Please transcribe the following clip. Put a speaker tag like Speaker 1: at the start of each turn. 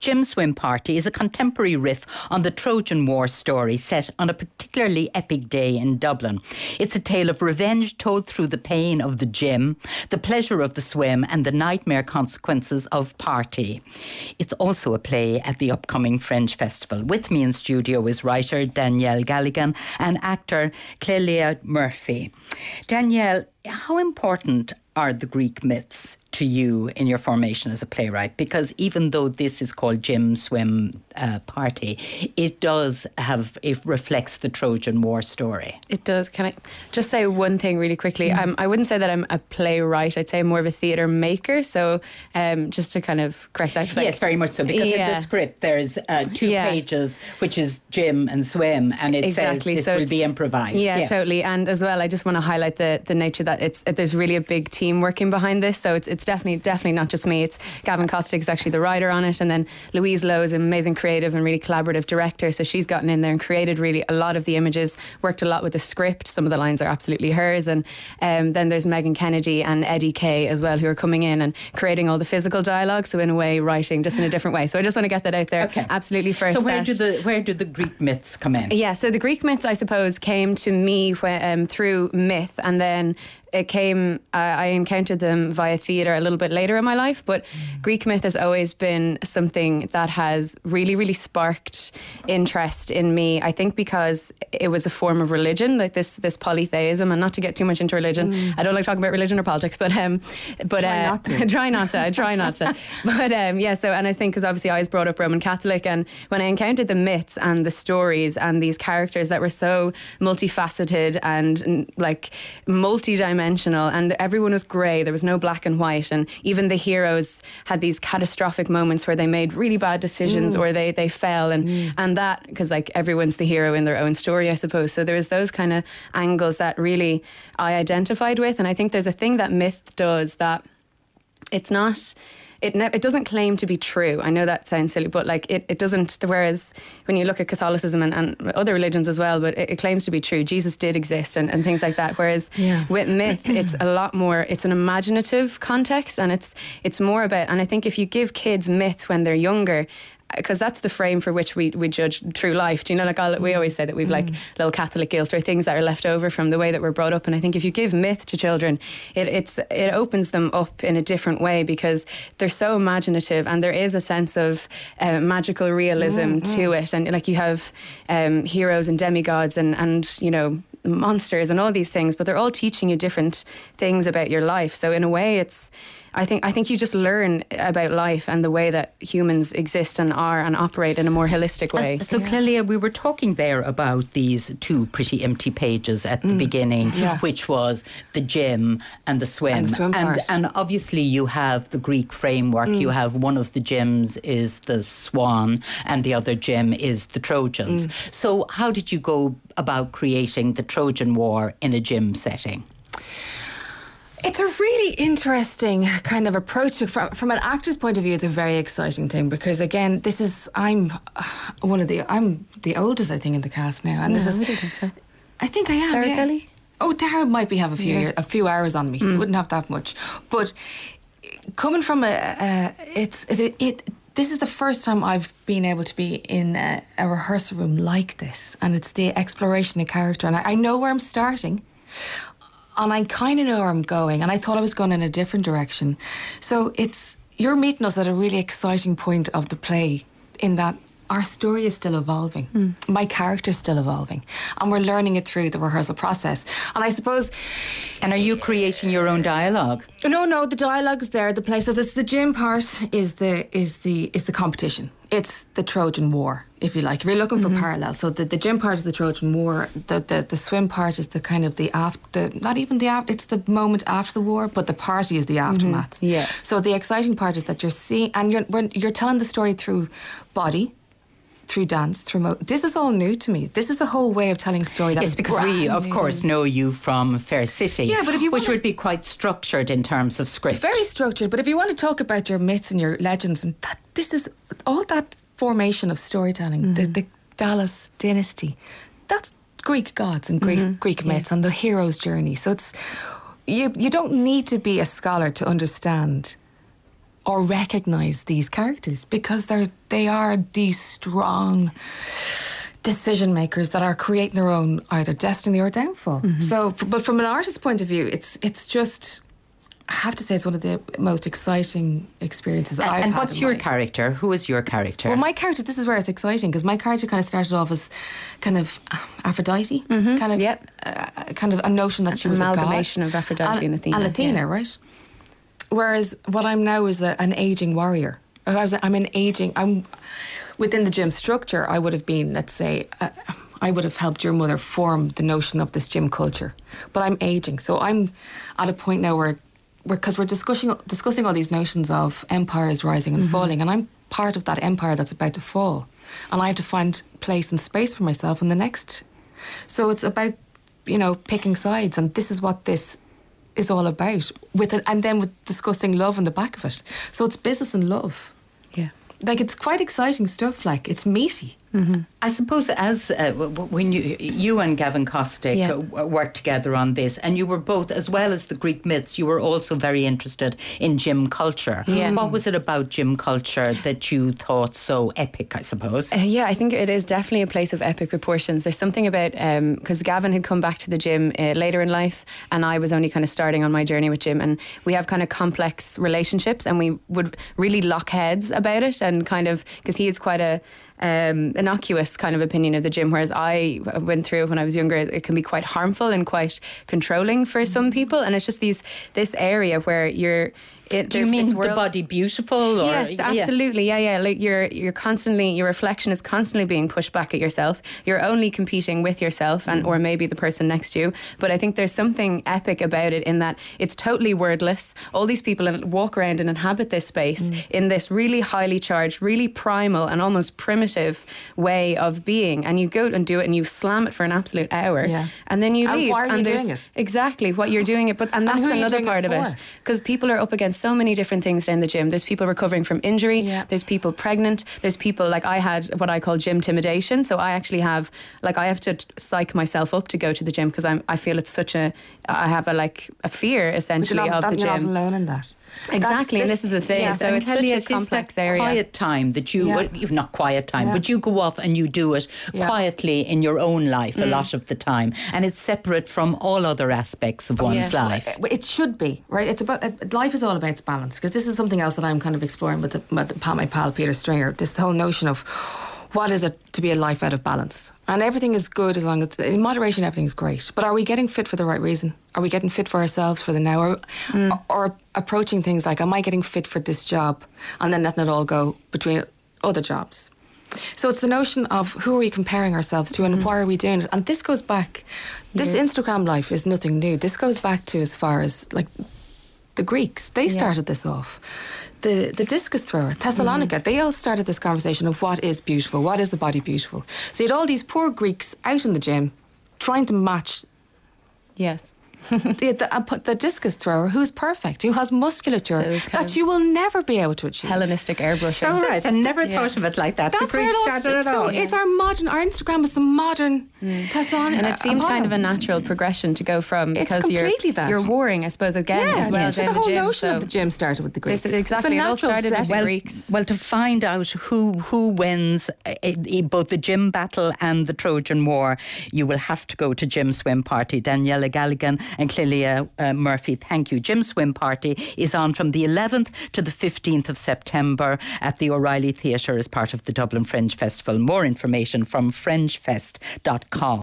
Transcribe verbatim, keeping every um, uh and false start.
Speaker 1: Gym Swim Party is a contemporary riff on the Trojan War story set on a particularly epic day in Dublin. It's a tale of revenge told through the pain of the gym, the pleasure of the swim and the nightmare consequences of party. It's also a play at the upcoming Fringe Festival. With me in studio is writer Danielle Galligan and actor Clelia Murphy. Danielle, how important are the Greek myths to you in your formation as a playwright? Because even though this is called Gym Swim uh, Party, it does have, it reflects the Trojan War story.
Speaker 2: It does. Can I just say one thing really quickly?
Speaker 1: Mm.
Speaker 2: Um, I wouldn't say that I'm a playwright. I'd say I'm more of a theatre maker. So um, just to kind of correct that. Like,
Speaker 1: yes, very much so. Because
Speaker 2: yeah.
Speaker 1: in the script there's uh, two
Speaker 2: yeah.
Speaker 1: pages, which is gym and swim, and it
Speaker 2: exactly.
Speaker 1: says this
Speaker 2: so
Speaker 1: will be improvised.
Speaker 2: Yeah,
Speaker 1: yes.
Speaker 2: totally. And as well, I just want to highlight the the nature that it's there's really a big team working behind this. So it's it's definitely definitely not just me. It's Gavin Costick is actually the writer on it, and then Louise Lowe is an amazing creative and really collaborative director. So she's gotten in there and created really a lot of the images, worked a lot with the script. Some of the lines are absolutely hers, and um, then there's Megan Kennedy and Eddie Kay as well, who are coming in and creating all the physical dialogue. So in a way, writing just in a different way. So I just want to get that out there.
Speaker 1: Okay.
Speaker 2: Absolutely first.
Speaker 1: So where
Speaker 2: that,
Speaker 1: do the where do the Greek myths come in?
Speaker 2: Yeah, so the Greek myths, I suppose, came to me when, um, through myth, and then it came, uh, I encountered them via theatre a little bit later in my life, but mm. Greek myth has always been something that has really, really sparked interest in me. I think because it was a form of religion, like this this polytheism, and not to get too much into religion. Mm. I don't like talking about religion or politics, but um, but
Speaker 1: try
Speaker 2: uh,
Speaker 1: not to.
Speaker 2: try not to. I try not to. But um, yeah. So, and I think because obviously I was brought up Roman Catholic, and when I encountered the myths and the stories and these characters that were so multifaceted and like multi-dimensional. And everyone was grey, there was no black and white, and even the heroes had these catastrophic moments where they made really bad decisions mm. or they, they fell, and, mm. and that, because like everyone's the hero in their own story, I suppose. So there was those kind of angles that really I identified with, and I think there's a thing that myth does that it's not... It ne- it doesn't claim to be true. I know that sounds silly, but like it, it doesn't. Whereas when you look at Catholicism and, and other religions as well, but it, it claims to be true. Jesus did exist and, and things like that. Whereas yeah. with myth, it's a lot more. It's an imaginative context, and it's it's more about. And I think if you give kids myth when they're younger, because that's the frame for which we, we judge through life. Do you know, like all, we always say that we've mm. like little Catholic guilt or things that are left over from the way that we're brought up. And I think if you give myth to children, it it's it opens them up in a different way because they're so imaginative, and there is a sense of uh, magical realism mm-hmm. to it. And like you have um, heroes and demigods and, and, you know, monsters and all these things, but they're all teaching you different things about your life. So in a way, it's I think I think you just learn about life and the way that humans exist and are and operate in a more holistic way.
Speaker 1: Uh, so yeah. Clelia, we were talking there about these two pretty empty pages at the mm. beginning, yeah. which was the gym and the swim.
Speaker 3: And, the swim
Speaker 1: and, and obviously you have the Greek framework. Mm. You have one of the gyms is the Swan and the other gym is the Trojans. Mm. So how did you go about creating the Trojan War in a gym setting?
Speaker 3: It's a really interesting kind of approach. From, from an actor's point of view, it's a very exciting thing because, again, this is, I'm uh, one of the, I'm the oldest, I think, in the cast now. And
Speaker 2: no,
Speaker 3: this is,
Speaker 2: I don't think so.
Speaker 3: I think I am,
Speaker 2: Dara
Speaker 3: yeah.
Speaker 2: Kelly?
Speaker 3: Oh, Dara might be have a few
Speaker 2: yeah.
Speaker 3: years, a few hours on me. Mm. Wouldn't have that much. But coming from a, uh, it's, it, it this is the first time I've been able to be in a, a rehearsal room like this. And it's the exploration of character. And I, I know where I'm starting. And I kind of know where I'm going. And I thought I was going in a different direction. So it's, you're meeting us at a really exciting point of the play in that our story is still evolving. Mm. My character's still evolving. And we're learning it through the rehearsal process. And I suppose...
Speaker 1: And are you creating your own dialogue?
Speaker 3: No, no, the dialogue's there, the places. It's the gym part is the is the is the competition. It's the Trojan War, if you like. If you're looking for mm-hmm. parallels. So the, the gym part is the Trojan War. The, the the swim part is the kind of the after, the, not even the after, it's the moment after the war, but the party is the aftermath.
Speaker 2: Mm-hmm. Yeah.
Speaker 3: So the exciting part is that you're seeing, and you're when you're telling the story through body, through dance, through mo- this is all new to me. This is a whole way of telling a story. That's
Speaker 1: yes, because we, of
Speaker 3: new.
Speaker 1: course, know you from Fair City,
Speaker 3: yeah, but if you
Speaker 1: which
Speaker 3: wanna,
Speaker 1: would be quite structured in terms of script.
Speaker 3: Very structured, but if you want to talk about your myths and your legends, and that, this is all that formation of storytelling, mm-hmm. the, the Dallas dynasty, that's Greek gods and Greek, mm-hmm. Greek myths yeah. and the hero's journey. So it's you, you don't need to be a scholar to understand or recognise these characters, because they're they are these strong decision makers that are creating their own either destiny or downfall. Mm-hmm. So, but from an artist's point of view, it's it's just, I have to say, it's one of the most exciting experiences
Speaker 1: and,
Speaker 3: I've
Speaker 1: and
Speaker 3: had.
Speaker 1: what's
Speaker 3: in
Speaker 1: your
Speaker 3: my,
Speaker 1: character? Who is your character?
Speaker 3: Well, my character, this is where it's exciting, because my character kind of started off as kind of Aphrodite, mm-hmm. kind of
Speaker 2: yep.
Speaker 3: uh, kind of a notion that
Speaker 2: An
Speaker 3: she was a god.
Speaker 2: amalgamation of Aphrodite and, and Athena.
Speaker 3: And Athena,
Speaker 2: yeah.
Speaker 3: right? Whereas what I'm now is a, an aging warrior. I was, I'm an aging, I'm within the gym structure, I would have been, let's say, uh, I would have helped your mother form the notion of this gym culture. But I'm aging, so I'm at a point now where, because we're, we're discussing discussing all these notions of empires rising and mm-hmm. falling, and I'm part of that empire that's about to fall, and I have to find place and space for myself in the next. So it's about, you know, picking sides, and this is what this is all about. With it, and then with discussing love in the back of it. So it's business and love.
Speaker 2: Yeah.
Speaker 3: Like, it's quite exciting stuff. Like, it's meaty.
Speaker 1: Mm-hmm. I suppose as uh, when you you and Gavin Costick
Speaker 2: yeah.
Speaker 1: worked together on this, and you were both, as well as the Greek myths, you were also very interested in gym culture.
Speaker 2: Yeah.
Speaker 1: What was it about gym culture that you thought so epic, I suppose?
Speaker 2: Uh, yeah, I think it is definitely a place of epic proportions. There's something about, because um, Gavin had come back to the gym uh, later in life, and I was only kind of starting on my journey with gym, and we have kind of complex relationships, and we would really lock heads about it, and kind of, because he is quite a Um, innocuous kind of opinion of the gym, whereas I went through it when I was younger. It can be quite harmful and quite controlling for some people, and it's just these this area where you're. It,
Speaker 1: Do you mean the body beautiful? Or,
Speaker 2: yes, absolutely. Yeah, yeah. Like you're, you're constantly, your reflection is constantly being pushed back at yourself. You're only competing with yourself, and or maybe the person next to you. But I think there's something epic about it in that it's totally wordless. All these people walk around and inhabit this space mm. in this really highly charged, really primal and almost primitive way of being. And you go and do it, and you slam it for an absolute hour,
Speaker 3: yeah.
Speaker 2: and then you
Speaker 3: and
Speaker 2: leave.
Speaker 3: Why are
Speaker 2: and
Speaker 3: you doing it?
Speaker 2: Exactly what you're doing it. But and,
Speaker 3: and
Speaker 2: that's another part
Speaker 3: it
Speaker 2: of it, because people are up against so many different things down the gym. There's people recovering from injury.
Speaker 3: Yeah.
Speaker 2: There's people pregnant. There's people, like I had what I call gym intimidation. So I actually have, like I have to t- psych myself up to go to the gym, because I'm I feel it's such a, I have a like a fear essentially
Speaker 3: not,
Speaker 2: of
Speaker 3: that,
Speaker 2: the gym.
Speaker 3: You're not alone in that.
Speaker 2: Exactly,
Speaker 3: this,
Speaker 2: and this is the thing.
Speaker 3: Yeah.
Speaker 2: So
Speaker 1: and
Speaker 2: it's such
Speaker 1: you,
Speaker 2: a complex
Speaker 1: that
Speaker 2: area.
Speaker 1: Quiet time that you,
Speaker 3: yeah.
Speaker 1: well, not quiet time,
Speaker 3: yeah.
Speaker 1: but you go off and you do it
Speaker 3: yeah.
Speaker 1: quietly in your own life
Speaker 2: mm.
Speaker 1: a lot of the time, and it's separate from all other aspects of one's
Speaker 2: yeah.
Speaker 1: life.
Speaker 3: It should be, right? It's about life is all about its balance, because this is something else that I'm kind of exploring with, the, with the, my pal Peter Stringer. This whole notion of what is it to be a life out of balance, and everything is good as long as it's in moderation. Everything is great, but are we getting fit for the right reason? Are we getting fit for ourselves, for the now, or, mm. or, or approaching things like, am I getting fit for this job, and then letting it all go between other jobs? So it's the notion of who are we comparing ourselves to, and mm. why are we doing it? And this goes back. This yes. Instagram life is nothing new. This goes back to as far as like the Greeks. They started yeah. this off. The the discus thrower, Thessalonica, mm. they all started this conversation of what is beautiful, what is the body beautiful. So you had all these poor Greeks out in the gym trying to match
Speaker 2: yes.
Speaker 3: the, the, the discus thrower who's perfect, who has musculature
Speaker 2: so
Speaker 3: that you will never be able to achieve.
Speaker 2: Hellenistic airbrushing.
Speaker 1: So right, I never
Speaker 2: yeah.
Speaker 1: thought of it like that.
Speaker 3: That's
Speaker 1: the
Speaker 3: where it all
Speaker 1: started
Speaker 3: it's,
Speaker 1: it all.
Speaker 3: so it's our modern, our Instagram is the modern mm. Thessalonica.
Speaker 2: And it seemed kind of a natural progression to go from, because
Speaker 3: it's completely
Speaker 2: you're,
Speaker 3: that.
Speaker 2: you're warring, I suppose, again
Speaker 3: yeah,
Speaker 2: as well.
Speaker 3: Yeah.
Speaker 2: So
Speaker 3: the whole
Speaker 2: the gym,
Speaker 3: notion
Speaker 2: so
Speaker 3: of the gym started with the Greeks.
Speaker 2: This is exactly, it all started with
Speaker 1: well,
Speaker 2: the Greeks.
Speaker 1: Well, to find out who who wins uh, both the gym battle and the Trojan War, you will have to go to Gym Swim Party. Daniela Galligan and Clelia uh, Murphy, thank you. Gym Swim Party is on from the eleventh to the fifteenth of September at the O'Reilly Theatre as part of the Dublin Fringe Festival. More information from fringe fest dot com.